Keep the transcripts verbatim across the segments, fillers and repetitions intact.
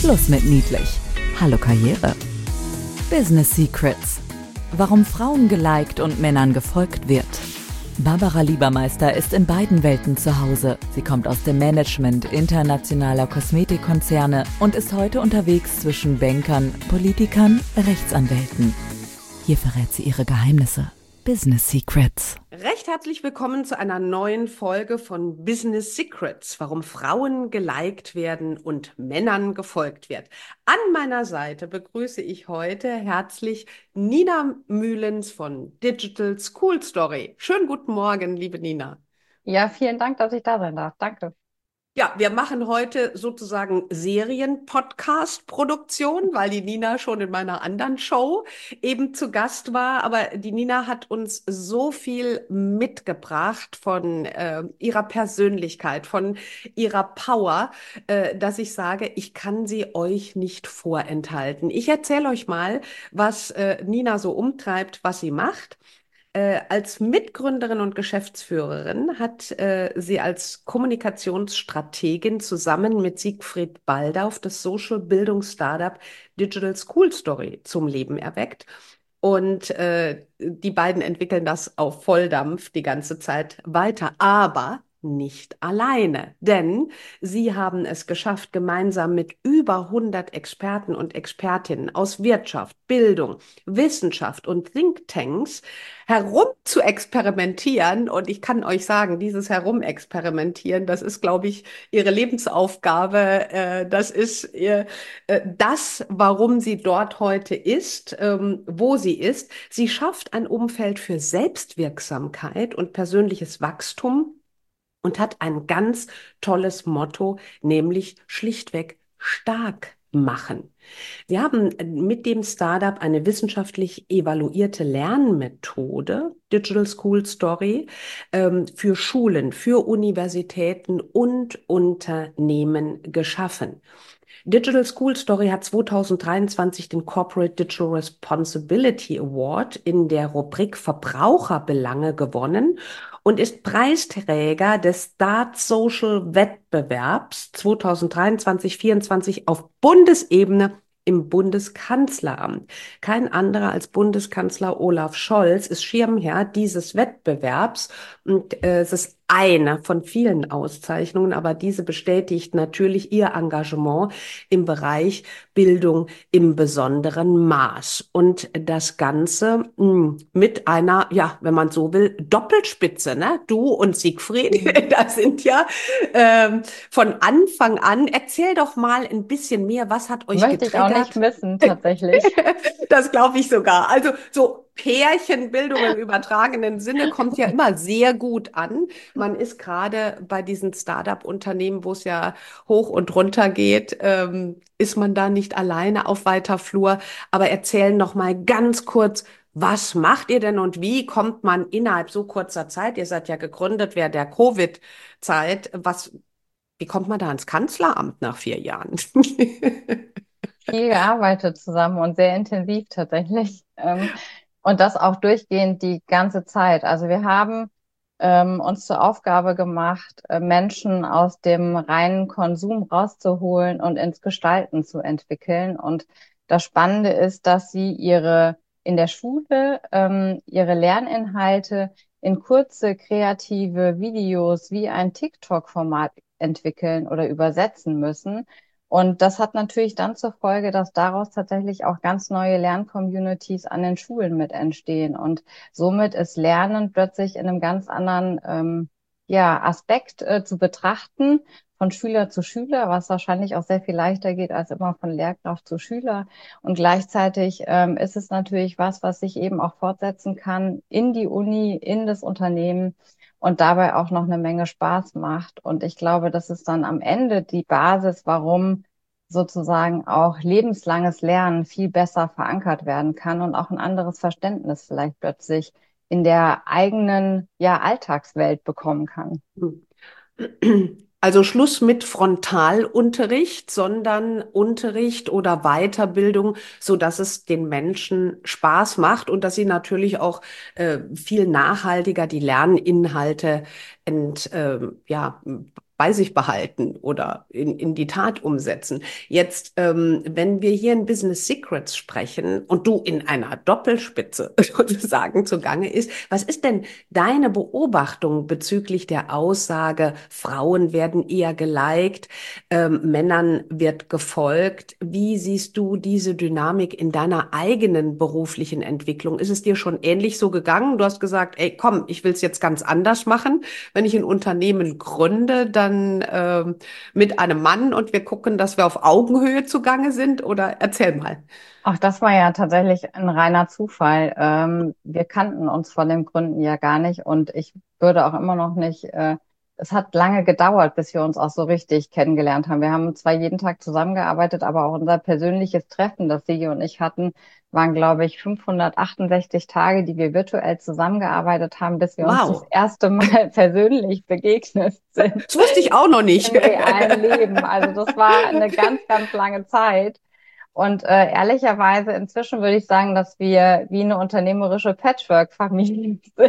Schluss mit niedlich. Hallo Karriere. Business Secrets. Warum Frauen geliked und Männern gefolgt wird. Barbara Liebermeister ist in beiden Welten zu Hause. Sie kommt aus dem Management internationaler Kosmetikkonzerne und ist heute unterwegs zwischen Bankern, Politikern, Rechtsanwälten. Hier verrät sie ihre Geheimnisse. Business Secrets. Recht herzlich willkommen zu einer neuen Folge von Business Secrets, warum Frauen geliked werden und Männern gefolgt wird. An meiner Seite begrüße ich heute herzlich Nina Mühlens von Digital School Story. Schönen guten Morgen, liebe Nina. Ja, vielen Dank, dass ich da sein darf. Danke. Ja, wir machen heute sozusagen Serien-Podcast-Produktion, weil die Nina schon in meiner anderen Show eben zu Gast war. Aber die Nina hat uns so viel mitgebracht von äh, ihrer Persönlichkeit, von ihrer Power, äh, dass ich sage, ich kann sie euch nicht vorenthalten. Ich erzähle euch mal, was äh, Nina so umtreibt, was sie macht. Äh, als Mitgründerin und Geschäftsführerin hat äh, sie als Kommunikationsstrategin zusammen mit Siegfried Baldauf das Social-Bildungs-Startup Digital School Story zum Leben erweckt. Und äh, die beiden entwickeln das auf Volldampf die ganze Zeit weiter. Aber nicht alleine, denn sie haben es geschafft, gemeinsam mit über hundert Experten und Expertinnen aus Wirtschaft, Bildung, Wissenschaft und Thinktanks herum zu experimentieren. Und ich kann euch sagen, dieses Herumexperimentieren, das ist, glaube ich, ihre Lebensaufgabe. Äh, das ist ihr, äh, das, warum sie dort heute ist, ähm, wo sie ist. Sie schafft ein Umfeld für Selbstwirksamkeit und persönliches Wachstum und hat ein ganz tolles Motto, nämlich schlichtweg stark machen. Sie haben mit dem Startup eine wissenschaftlich evaluierte Lernmethode, Digital School Story, ähm, für Schulen, für Universitäten und Unternehmen geschaffen. Digital School Story hat zwanzig dreiundzwanzig den Corporate Digital Responsibility Award in der Rubrik Verbraucherbelange gewonnen und ist Preisträger des Start Social Wettbewerbs zwanzig dreiundzwanzig vierundzwanzig auf Bundesebene im Bundeskanzleramt. Kein anderer als Bundeskanzler Olaf Scholz ist Schirmherr dieses Wettbewerbs. Und äh, es ist eine von vielen Auszeichnungen, aber diese bestätigt natürlich ihr Engagement im Bereich Bildung im besonderen Maß. Und das Ganze mh, mit einer, ja, wenn man so will, Doppelspitze, ne? Du und Siegfried, das sind ja ähm, von Anfang an. Erzähl doch mal ein bisschen mehr, was hat euch Möchte ich auch nicht getriggert? missen, tatsächlich. Das glaube ich sogar. Also so Pärchenbildung im übertragenen Sinne kommt ja immer sehr gut an. Man ist gerade bei diesen Start-up-Unternehmen, wo es ja hoch und runter geht, ähm, ist man da nicht alleine auf weiter Flur. Aber erzählen noch mal ganz kurz, was macht ihr denn und wie kommt man innerhalb so kurzer Zeit, ihr seid ja gegründet während der Covid-Zeit, was, wie kommt man da ans Kanzleramt nach vier Jahren? Viel gearbeitet zusammen und sehr intensiv tatsächlich. Ähm, und das auch durchgehend die ganze Zeit. Also wir haben ähm, uns zur Aufgabe gemacht, äh, Menschen aus dem reinen Konsum rauszuholen und ins Gestalten zu entwickeln. Und das Spannende ist, dass sie ihre in der Schule ähm, ihre Lerninhalte in kurze kreative Videos wie ein TikTok-Format entwickeln oder übersetzen müssen. Und das hat natürlich dann zur Folge, dass daraus tatsächlich auch ganz neue Lerncommunities an den Schulen mit entstehen. Und somit ist Lernen plötzlich in einem ganz anderen ähm, ja, Aspekt äh, zu betrachten, von Schüler zu Schüler, was wahrscheinlich auch sehr viel leichter geht als immer von Lehrkraft zu Schüler. Und gleichzeitig ähm, ist es natürlich was, was sich eben auch fortsetzen kann in die Uni, in das Unternehmen und dabei auch noch eine Menge Spaß macht. Und ich glaube, das ist dann am Ende die Basis, warum sozusagen auch lebenslanges Lernen viel besser verankert werden kann und auch ein anderes Verständnis vielleicht plötzlich in der eigenen, ja, Alltagswelt bekommen kann. Also Schluss mit Frontalunterricht, sondern Unterricht oder Weiterbildung, so dass es den Menschen Spaß macht und dass sie natürlich auch äh, viel nachhaltiger die Lerninhalte ent, äh, ja, bei sich behalten oder in, in die Tat umsetzen. Jetzt, ähm, wenn wir hier in Business Secrets sprechen und du in einer Doppelspitze sozusagen zugange ist, was ist denn deine Beobachtung bezüglich der Aussage, Frauen werden eher geliked, ähm, Männern wird gefolgt? Wie siehst du diese Dynamik in deiner eigenen beruflichen Entwicklung? Ist es dir schon ähnlich so gegangen? Du hast gesagt, ey, komm, ich will es jetzt ganz anders machen. Wenn ich ein Unternehmen gründe, dann ähm, mit einem Mann und wir gucken, dass wir auf Augenhöhe zugange sind? Oder erzähl mal. Ach, das war ja tatsächlich ein reiner Zufall. Ähm, wir kannten uns vor dem Gründen ja gar nicht und ich würde auch immer noch nicht, äh, es hat lange gedauert, bis wir uns auch so richtig kennengelernt haben. Wir haben zwar jeden Tag zusammengearbeitet, aber auch unser persönliches Treffen, das Sigi und ich hatten, waren, glaube ich, fünfhundertachtundsechzig Tage, die wir virtuell zusammengearbeitet haben, bis wir uns das Wow, erste Mal persönlich begegnet sind das wusste ich auch noch nicht. im realen Leben. Also das war eine ganz, ganz lange Zeit. Und äh, ehrlicherweise inzwischen würde ich sagen, dass wir wie eine unternehmerische Patchwork-Familie sind,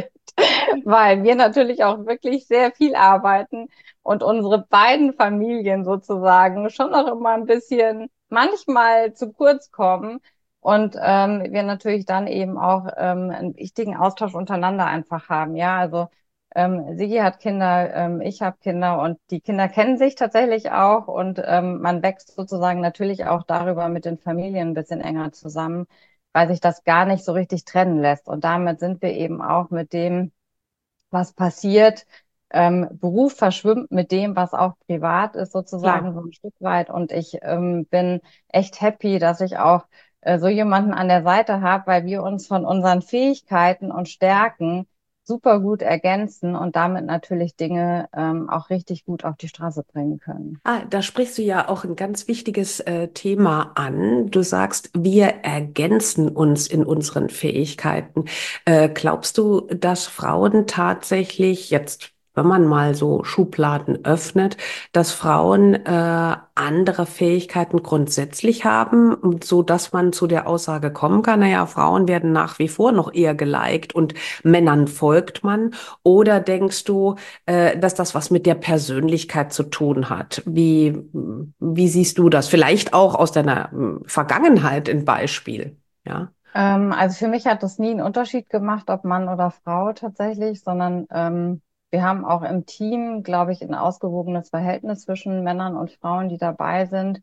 weil wir natürlich auch wirklich sehr viel arbeiten und unsere beiden Familien sozusagen schon noch immer ein bisschen manchmal zu kurz kommen und ähm, wir natürlich dann eben auch ähm, einen wichtigen Austausch untereinander einfach haben. Ja, also ähm, Sigi hat Kinder, ähm, ich habe Kinder und die Kinder kennen sich tatsächlich auch und ähm, man wächst sozusagen natürlich auch darüber mit den Familien ein bisschen enger zusammen, weil sich das gar nicht so richtig trennen lässt. Und damit sind wir eben auch mit dem, was passiert, ähm, Beruf verschwimmt mit dem, was auch privat ist, sozusagen Klar. so ein Stück weit. Und ich ähm, bin echt happy, dass ich auch äh, so jemanden an der Seite habe, weil wir uns von unseren Fähigkeiten und Stärken super gut ergänzen und damit natürlich Dinge ähm, auch richtig gut auf die Straße bringen können. Ah, da sprichst du ja auch ein ganz wichtiges äh, Thema an. Du sagst, wir ergänzen uns in unseren Fähigkeiten. Äh, glaubst du, dass Frauen tatsächlich jetzt, wenn man mal so Schubladen öffnet, dass Frauen äh, andere Fähigkeiten grundsätzlich haben, so dass man zu der Aussage kommen kann, naja, Frauen werden nach wie vor noch eher geliked und Männern folgt man? Oder denkst du, äh, dass das was mit der Persönlichkeit zu tun hat? Wie, wie siehst du das? Vielleicht auch aus deiner ähm, Vergangenheit ein Beispiel, ja? Ähm, also für mich hat das nie einen Unterschied gemacht, ob Mann oder Frau tatsächlich, sondern ähm, wir haben auch im Team, glaube ich, ein ausgewogenes Verhältnis zwischen Männern und Frauen, die dabei sind.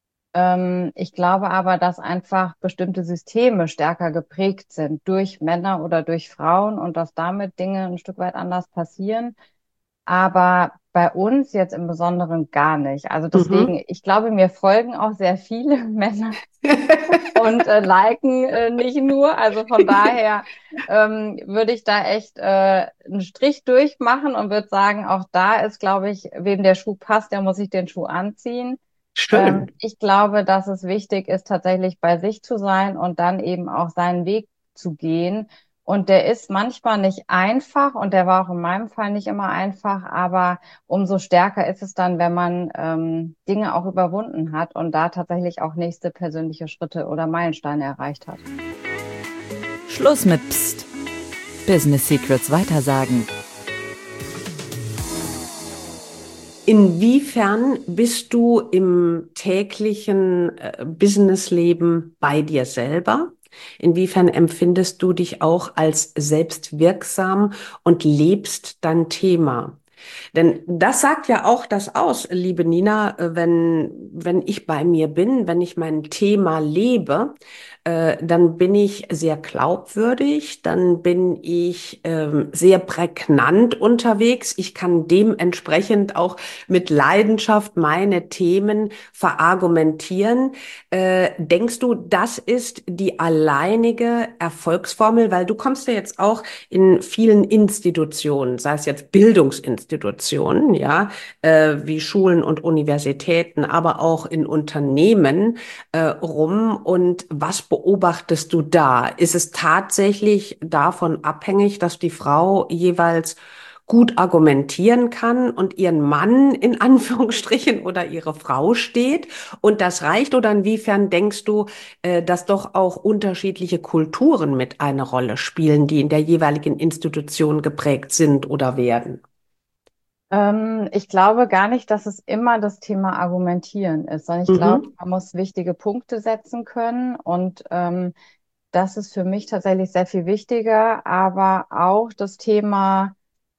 Ähm, ich glaube aber, dass einfach bestimmte Systeme stärker geprägt sind durch Männer oder durch Frauen und dass damit Dinge ein Stück weit anders passieren. Aber bei uns jetzt im Besonderen gar nicht. Also Mhm. deswegen, ich glaube, mir folgen auch sehr viele Männer und äh, liken äh, nicht nur. Also von daher ähm, würde ich da echt äh, einen Strich durchmachen und würde sagen, auch da ist, glaube ich, wem der Schuh passt, der muss sich den Schuh anziehen. Ähm, Schön. ich glaube, dass es wichtig ist, tatsächlich bei sich zu sein und dann eben auch seinen Weg zu gehen. Und der ist manchmal nicht einfach und der war auch in meinem Fall nicht immer einfach, aber umso stärker ist es dann, wenn man ähm, Dinge auch überwunden hat und da tatsächlich auch nächste persönliche Schritte oder Meilensteine erreicht hat. Schluss mit Psst. Business Secrets weitersagen. Inwiefern bist du im täglichen äh, Businessleben bei dir selber? Inwiefern empfindest du dich auch als selbstwirksam und lebst dein Thema? Denn das sagt ja auch das aus, liebe Nina, äh, wenn, wenn ich bei mir bin, wenn ich mein Thema lebe, äh, dann bin ich sehr glaubwürdig, dann bin ich ähm, sehr prägnant unterwegs. Ich kann dementsprechend auch mit Leidenschaft meine Themen verargumentieren. Äh, denkst du, das ist die alleinige Erfolgsformel? Weil du kommst ja jetzt auch in vielen Institutionen, sei es jetzt Bildungsinstitutionen, ja, äh, wie Schulen und Universitäten, aber auch in Unternehmen äh, rum. Und was beobachtest du da? Ist es tatsächlich davon abhängig, dass die Frau jeweils gut argumentieren kann und ihren Mann in Anführungsstrichen oder ihre Frau steht und das reicht? Oder inwiefern denkst du, äh, dass doch auch unterschiedliche Kulturen mit eine Rolle spielen, die in der jeweiligen Institution geprägt sind oder werden? Ähm, ich glaube gar nicht, dass es immer das Thema Argumentieren ist, sondern ich glaube, Mhm. man muss wichtige Punkte setzen können und ähm, das ist für mich tatsächlich sehr viel wichtiger, aber auch das Thema,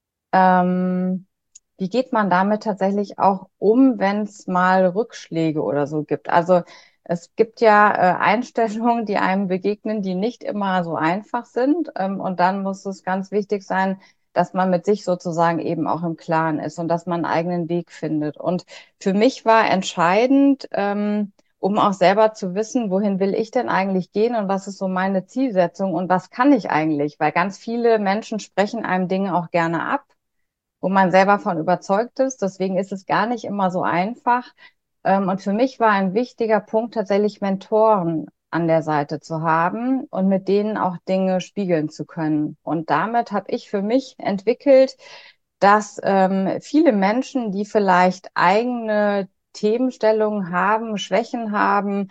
ähm, wie geht man damit tatsächlich auch um, wenn es mal Rückschläge oder so gibt? Also es gibt ja äh, Einstellungen, die einem begegnen, die nicht immer so einfach sind. Ähm, und dann muss es ganz wichtig sein, dass man mit sich sozusagen eben auch im Klaren ist und dass man einen eigenen Weg findet. Und für mich war entscheidend, ähm, um auch selber zu wissen, wohin will ich denn eigentlich gehen und was ist so meine Zielsetzung und was kann ich eigentlich? Weil ganz viele Menschen sprechen einem Dinge auch gerne ab, wo man selber von überzeugt ist. Deswegen ist es gar nicht immer so einfach. Ähm, Und für mich war ein wichtiger Punkt tatsächlich Mentoren an der Seite zu haben und mit denen auch Dinge spiegeln zu können. Und damit habe ich für mich entwickelt, dass ähm, viele Menschen, die vielleicht eigene Themenstellungen haben, Schwächen haben,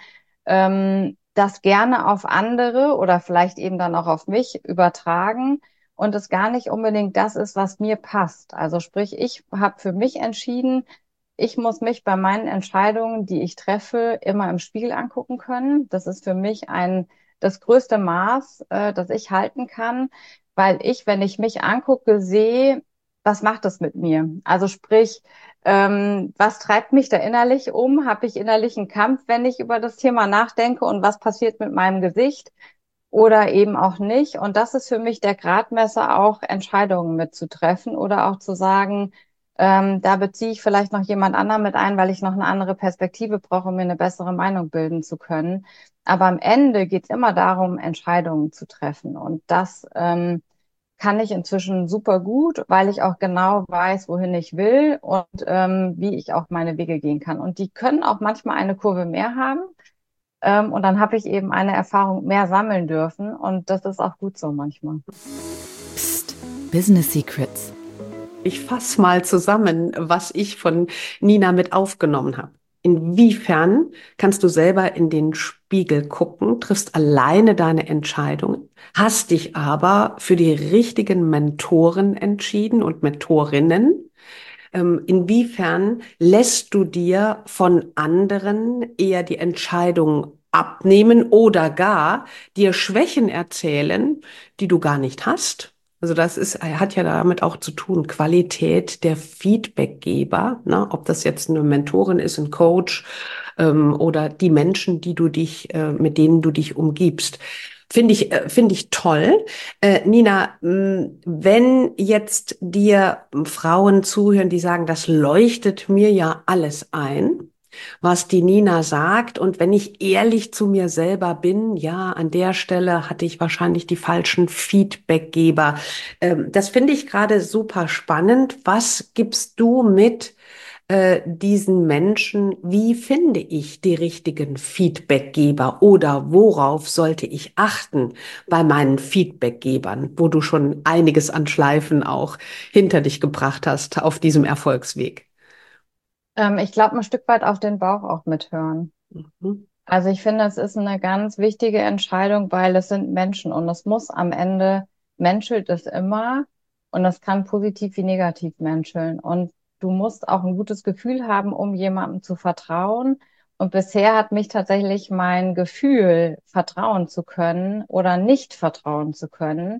ähm, das gerne auf andere oder vielleicht eben dann auch auf mich übertragen und es gar nicht unbedingt das ist, was mir passt. Also sprich, ich habe für mich entschieden, ich muss mich bei meinen Entscheidungen, die ich treffe, immer im Spiegel angucken können. Das ist für mich ein das größte Maß, äh, das ich halten kann, weil ich, wenn ich mich angucke, sehe, was macht das mit mir? Also sprich, ähm, was treibt mich da innerlich um? Habe ich innerlichen Kampf, wenn ich über das Thema nachdenke? Und was passiert mit meinem Gesicht? Oder eben auch nicht. Und das ist für mich der Gradmesser, auch Entscheidungen mitzutreffen oder auch zu sagen, ähm, da beziehe ich vielleicht noch jemand anderen mit ein, weil ich noch eine andere Perspektive brauche, um mir eine bessere Meinung bilden zu können. Aber am Ende geht es immer darum, Entscheidungen zu treffen. Und das ähm, kann ich inzwischen super gut, weil ich auch genau weiß, wohin ich will und ähm, wie ich auch meine Wege gehen kann. Und die können auch manchmal eine Kurve mehr haben. Ähm, und dann habe ich eben eine Erfahrung mehr sammeln dürfen. Und das ist auch gut so manchmal. Psst, Business Secrets. Ich fasse mal zusammen, was ich von Nina mit aufgenommen habe. Inwiefern kannst du selber in den Spiegel gucken, triffst alleine deine Entscheidungen, hast dich aber für die richtigen Mentoren entschieden und Mentorinnen. Ähm, inwiefern lässt du dir von anderen eher die Entscheidung abnehmen oder gar dir Schwächen erzählen, die du gar nicht hast? Also das ist, hat ja damit auch zu tun, Qualität der Feedbackgeber, ne? Ob das jetzt eine Mentorin ist, ein Coach, ähm, oder die Menschen, die du dich, äh, mit denen du dich umgibst. Finde ich, äh, finde ich toll. Äh, Nina, mh, wenn jetzt dir Frauen zuhören, die sagen, das leuchtet mir ja alles ein, was die Nina sagt. Und wenn ich ehrlich zu mir selber bin, ja, an der Stelle hatte ich wahrscheinlich die falschen Feedbackgeber. Ähm, das finde ich gerade super spannend. Was gibst du mit äh, diesen Menschen? Wie finde ich die richtigen Feedbackgeber oder worauf sollte ich achten bei meinen Feedbackgebern, wo du schon einiges an Schleifen auch hinter dich gebracht hast auf diesem Erfolgsweg? Ähm, ich glaube, ein Stück weit auf den Bauch auch mithören. Mhm. Also ich finde, es ist eine ganz wichtige Entscheidung, weil es sind Menschen und es muss am Ende, menschelt es immer und das kann positiv wie negativ menscheln. Und du musst auch ein gutes Gefühl haben, um jemandem zu vertrauen. Und bisher hat mich tatsächlich mein Gefühl, vertrauen zu können oder nicht vertrauen zu können,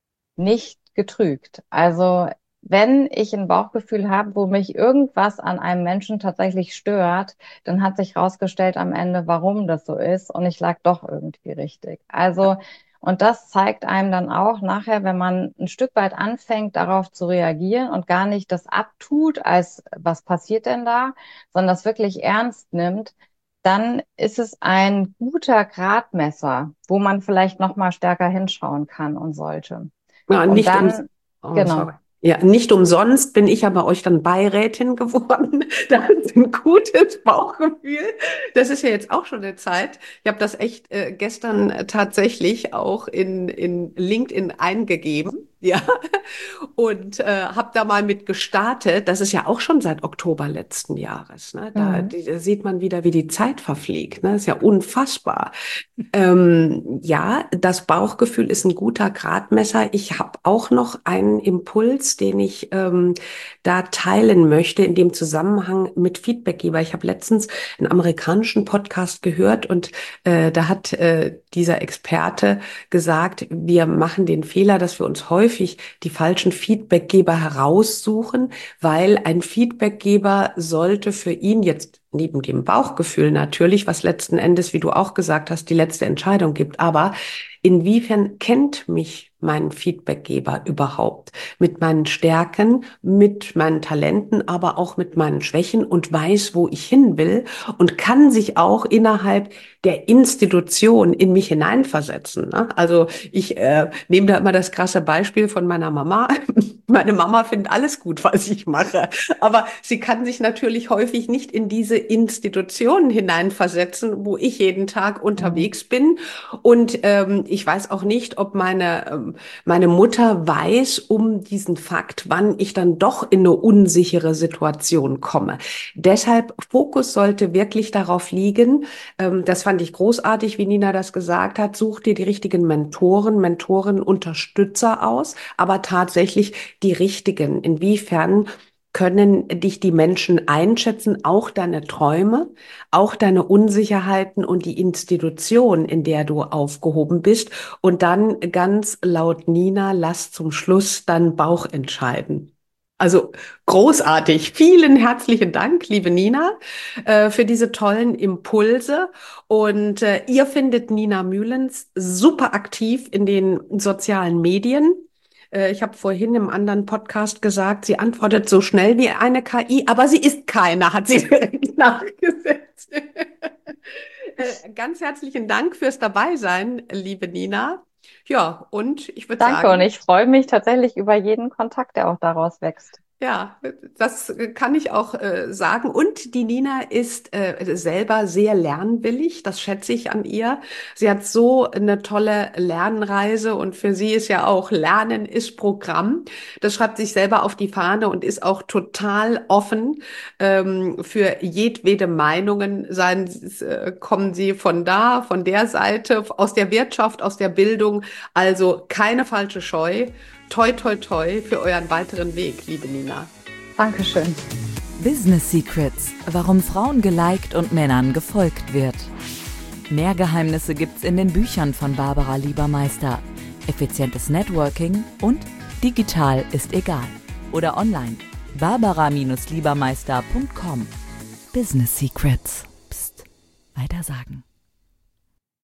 nicht getrügt. Also wenn ich ein Bauchgefühl habe, wo mich irgendwas an einem Menschen tatsächlich stört, dann hat sich herausgestellt am Ende, warum das so ist und ich lag doch irgendwie richtig. Also, und das zeigt einem dann auch nachher, wenn man ein Stück weit anfängt, darauf zu reagieren und gar nicht das abtut, als was passiert denn da, sondern das wirklich ernst nimmt, dann ist es ein guter Gradmesser, wo man vielleicht noch mal stärker hinschauen kann und sollte. Ja, Und nicht ums, dann, oh, genau. sorry. Ja, nicht umsonst bin ich ja bei euch dann Beirätin geworden. Das ist ein gutes Bauchgefühl. Das ist ja jetzt auch schon eine Zeit. Ich habe das echt äh, gestern äh, tatsächlich auch in, in LinkedIn eingegeben. Ja, und äh, habe da mal mit gestartet. Das ist ja auch schon seit Oktober letzten Jahres. Ne? Da, Mhm. die, da sieht man wieder, wie die Zeit verfliegt. Ne? Das ist ja unfassbar. Ähm, ja, das Bauchgefühl ist ein guter Gradmesser. Ich habe auch noch einen Impuls, den ich ähm, da teilen möchte in dem Zusammenhang mit Feedbackgeber. Ich habe letztens einen amerikanischen Podcast gehört und äh, da hat äh, dieser Experte gesagt, wir machen den Fehler, dass wir uns häufig die falschen Feedbackgeber heraussuchen, weil ein Feedbackgeber sollte für ihn jetzt neben dem Bauchgefühl natürlich, was letzten Endes, wie du auch gesagt hast, die letzte Entscheidung gibt. Aber inwiefern kennt mich mein Feedbackgeber überhaupt? Mit meinen Stärken, mit meinen Talenten, aber auch mit meinen Schwächen und weiß, wo ich hin will und kann sich auch innerhalb der Institution in mich hineinversetzen. Ne? Also ich äh, nehme da immer das krasse Beispiel von meiner Mama. Meine Mama findet alles gut, was ich mache. Aber sie kann sich natürlich häufig nicht in diese Institutionen hineinversetzen, wo ich jeden Tag Mhm. unterwegs bin. Und ähm, ich weiß auch nicht, ob meine, ähm, meine Mutter weiß um diesen Fakt, wann ich dann doch in eine unsichere Situation komme. Deshalb Fokus sollte wirklich darauf liegen, ähm, das fand ich großartig, wie Nina das gesagt hat, such dir die richtigen Mentoren, Mentoren, Unterstützer aus, aber tatsächlich die richtigen. Inwiefern können dich die Menschen einschätzen, auch deine Träume, auch deine Unsicherheiten und die Institution, in der du aufgehoben bist. Und dann ganz laut Nina, lass zum Schluss deinen Bauch entscheiden. Also großartig. Vielen herzlichen Dank, liebe Nina, äh, für diese tollen Impulse. Und äh, ihr findet Nina Mühlens super aktiv in den sozialen Medien. Äh, ich habe vorhin im anderen Podcast gesagt, sie antwortet so schnell wie eine K I, aber sie ist keine, hat sie direkt nachgesetzt. Äh, ganz herzlichen Dank fürs Dabeisein, liebe Nina. Ja, und ich würde Danke und sagen, ich freue mich tatsächlich über jeden Kontakt, der auch daraus wächst. ja, das kann ich auch äh, sagen. Und die Nina ist äh, selber sehr lernwillig. Das schätze ich an ihr. Sie hat so eine tolle Lernreise und für sie ist ja auch Lernen ist Programm. Das schreibt sich selber auf die Fahne und ist auch total offen ähm, für jedwede Meinungen. Seien, es, äh, kommen sie von da, von der Seite, aus der Wirtschaft, aus der Bildung. Also keine falsche Scheu. Toi, toi, toi für euren weiteren Weg, liebe Nina. Dankeschön. Business Secrets, warum Frauen geliked und Männern gefolgt wird. Mehr Geheimnisse gibt's in den Büchern von Barbara Liebermeister. Effizientes Networking und digital ist egal. Oder online. barbara Liebermeister punkt com. Business Secrets. Psst. Weitersagen.